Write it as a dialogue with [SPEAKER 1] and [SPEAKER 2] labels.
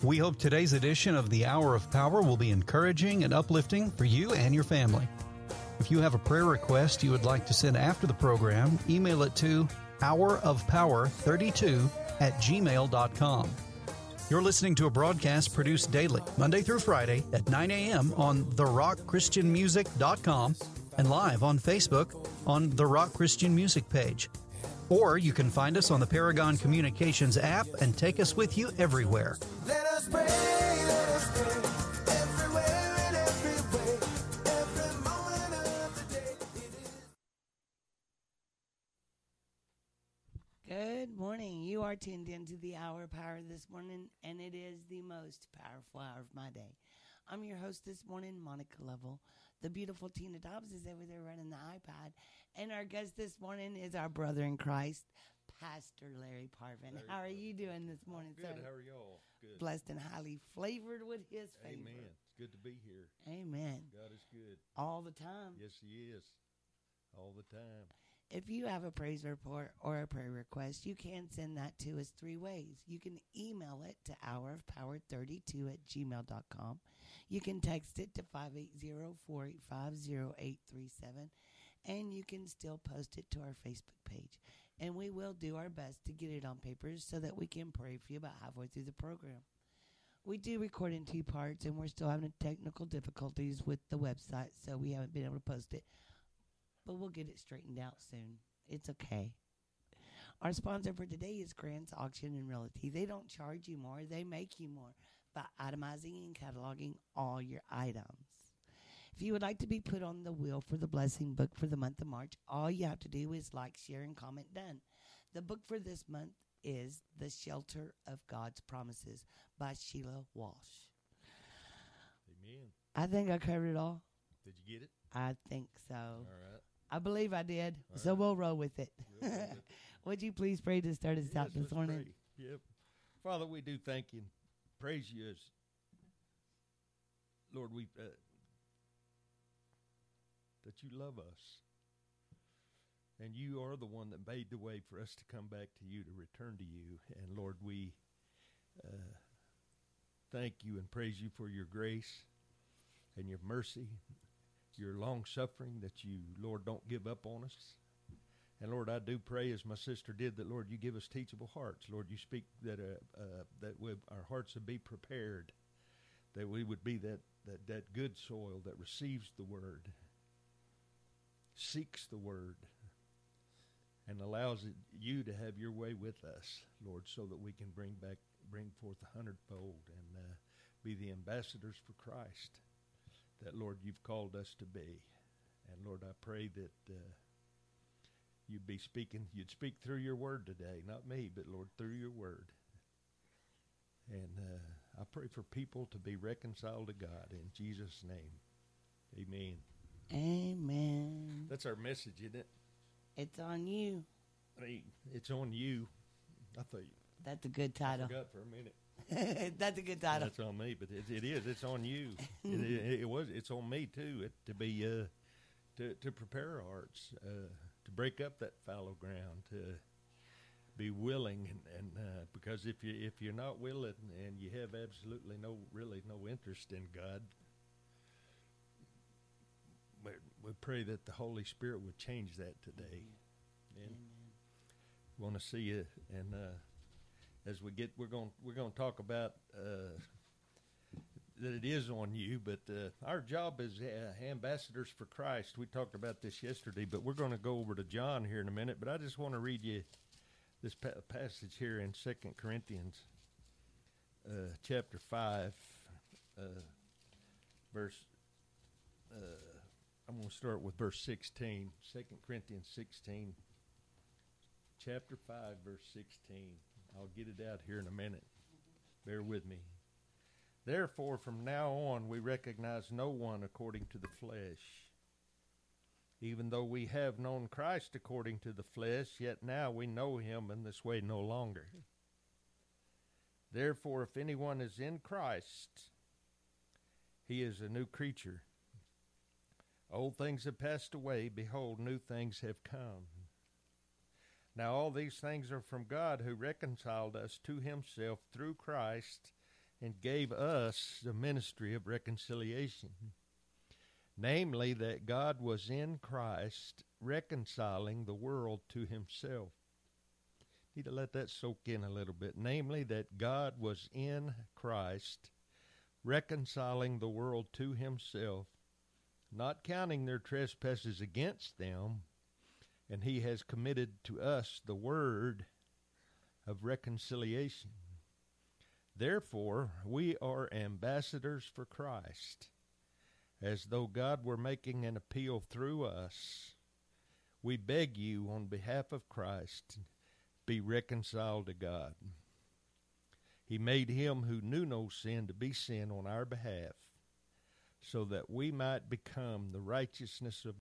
[SPEAKER 1] We hope today's edition of the Hour of Power will be encouraging and uplifting for you and your family. If you have a prayer request you would like to send after the program, email it to hourofpower32@gmail.com. You're listening to a broadcast produced daily, Monday through Friday at 9 a.m. on therockchristianmusic.com and live on Facebook on the Rock Christian Music page. Or you can find us on the Paragon Communications app and take us with you everywhere.
[SPEAKER 2] Let us pray, everywhere and every way, every moment of the day.
[SPEAKER 3] Good morning. You are tuned into the Hour of Power this morning, and it is the most powerful hour of my day. I'm your host this morning, Monica Lovell. The beautiful Tina Dobbs is over there running the iPad. And our guest this morning is our brother in Christ, Pastor Larry Parvin. How are you doing this morning,
[SPEAKER 4] Good.
[SPEAKER 3] sir?
[SPEAKER 4] How are y'all? Good.
[SPEAKER 3] Blessed and highly flavored with his favor.
[SPEAKER 4] Amen. It's good to be here.
[SPEAKER 3] Amen.
[SPEAKER 4] God is good.
[SPEAKER 3] All the time.
[SPEAKER 4] Yes, He is. All the time.
[SPEAKER 3] If you have a praise report or a prayer request, you can send that to us three ways. You can email it to hourofpower32@gmail.com. You can text it to 580-485-0837. And you can still post it to our Facebook page. And we will do our best to get it on papers so that we can pray for you about halfway through the program. We do record in two parts, and we're still having technical difficulties with the website, so we haven't been able to post it. But we'll get it straightened out soon. It's okay. Our sponsor for today is Grant's Auction and Realty. They don't charge you more. They make you more by itemizing and cataloging all your items. If you would like to be put on the wheel for the blessing book for the month of March, all you have to do is like, share, and comment done. The book for this month is The Shelter of God's Promises by Sheila Walsh.
[SPEAKER 4] Amen.
[SPEAKER 3] I think I covered it all.
[SPEAKER 4] Did you get it?
[SPEAKER 3] I think so.
[SPEAKER 4] All right.
[SPEAKER 3] I believe I did,
[SPEAKER 4] All
[SPEAKER 3] so
[SPEAKER 4] right.
[SPEAKER 3] we'll roll with it.
[SPEAKER 4] We'll roll with it.
[SPEAKER 3] Would you please pray to start us out
[SPEAKER 4] Yes,
[SPEAKER 3] this
[SPEAKER 4] let's
[SPEAKER 3] morning?
[SPEAKER 4] pray. Yep. Father, we do thank you and praise you as, Lord, we that you love us. And you are the one that made the way for us to come back to you, to return to you. And, Lord, we thank you and praise you for your grace and your mercy, your long-suffering, that you, Lord, don't give up on us. And, Lord, I do pray, as my sister did, that, Lord, you give us teachable hearts. Lord, you speak that our hearts would be prepared, that we would be that good soil that receives the word, seeks the word, and allows you to have your way with us, Lord, so that we can bring forth 100-fold and be the ambassadors for Christ that, Lord, you've called us to be. And, Lord, I pray that you'd speak through your word today, not me, but, Lord, through your word. And I pray for people to be reconciled to God in Jesus' name. Amen.
[SPEAKER 3] Amen.
[SPEAKER 4] That's our message, isn't it?
[SPEAKER 3] It's on you.
[SPEAKER 4] Hey, it's on you. I thought
[SPEAKER 3] That's a good
[SPEAKER 4] I
[SPEAKER 3] title.
[SPEAKER 4] forgot for a minute.
[SPEAKER 3] That's a good title.
[SPEAKER 4] That's on me, but it is. It's on you. It's on me too. To be to prepare our hearts, to break up that fallow ground, to be willing, and because if you're not willing and you have absolutely no interest in God, we pray that the Holy Spirit would change that today. Amen. We want to see you, and as we're going to talk about that it is on you, but our job as ambassadors for Christ. We talked about this yesterday, but we're going to go over to John here in a minute. But I just want to read you this passage here in 2 Corinthians chapter 5, verse. I'm going to start with verse 16. 2 Corinthians 16, chapter 5, verse 16. I'll get it out here in a minute. Bear with me. Therefore, from now on, we recognize no one according to the flesh. Even though we have known Christ according to the flesh, yet now we know him in this way no longer. Therefore, if anyone is in Christ, he is a new creature. Old things have passed away. Behold, new things have come. Now all these things are from God, who reconciled us to himself through Christ and gave us the ministry of reconciliation. Namely, that God was in Christ reconciling the world to himself. Need to let that soak in a little bit. Namely, that God was in Christ reconciling the world to himself, not counting their trespasses against them, and he has committed to us the word of reconciliation. Therefore, we are ambassadors for Christ, as though God were making an appeal through us. We beg you on behalf of Christ, be reconciled to God. He made him who knew no sin to be sin on our behalf, so that we might become the righteousness of